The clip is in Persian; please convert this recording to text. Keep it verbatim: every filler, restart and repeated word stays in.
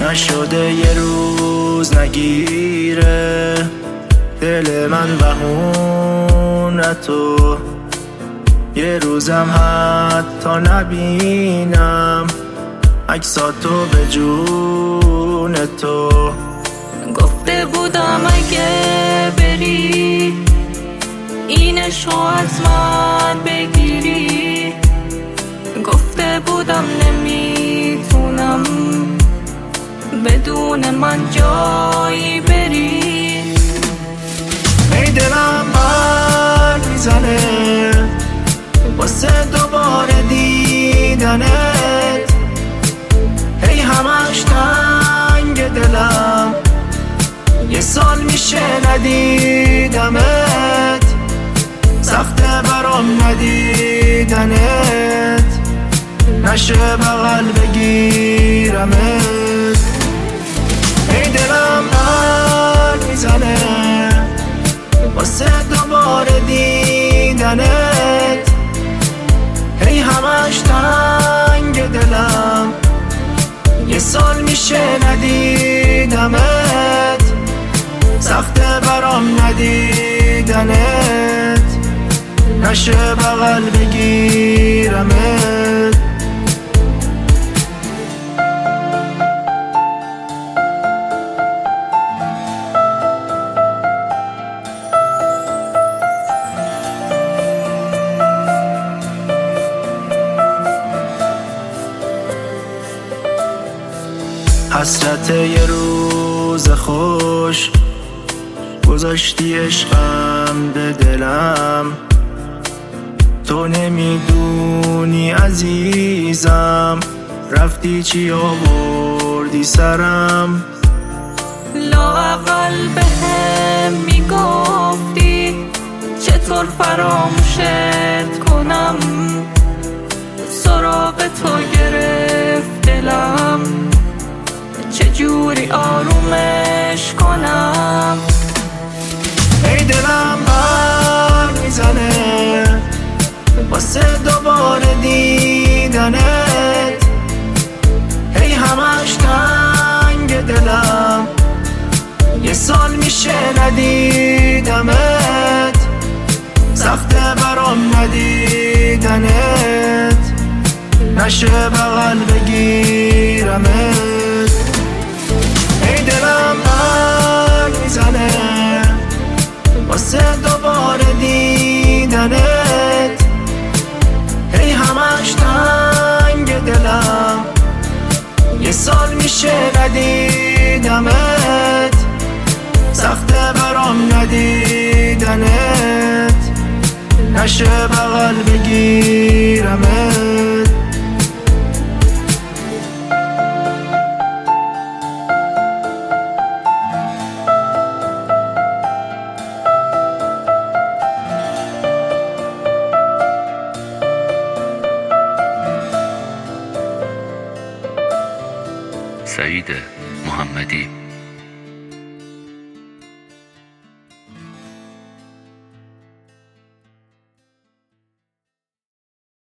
نشده یه روز نگیره دل من بهونه تو، یه روزم حتی نبینم عکساتو به جون تو. گفته بودم اگه بری اینشو از من بگیری، گفته بودم نمیتونم بدون من جایی بری. ای دلم بر میزنه واسه دوباره دیدنت، هی همش تنگ دلم یه سال میشه ندیدمت، سخته برام ندیدنت، نشه بغل بگیرمت. ای دلم بر میزنه واسه دوباره دیدنت، هی همش تنگ دلم یه سال میشه ندیدمت، سخته برام ندیدنت، نشه بغل بگیرمت. حسرت یه روز خوش گذاشتی عشقم به دلم، تو نمیدونی عزیزم رفتی چی آوردی سرم. لااقل به هم میگفتی چطور فراموشت کنم، سراغ تو گرفت دلم چجوری آرومش کنم. ای دلم بر میزنه واسه دوباره دیدنت، هی همش تنگ دلم یه سال میشه ندیدمت، سخته برام ندیدنت، نشه بغل بگیرمت. ای دلم بر میزنه واسه دوباره دیدنت، هی همش تنگ دلم یه سال میشه ندیدمت، سخته برام ندیدنت، نشه بغل بگیرمت. سعید محمدی.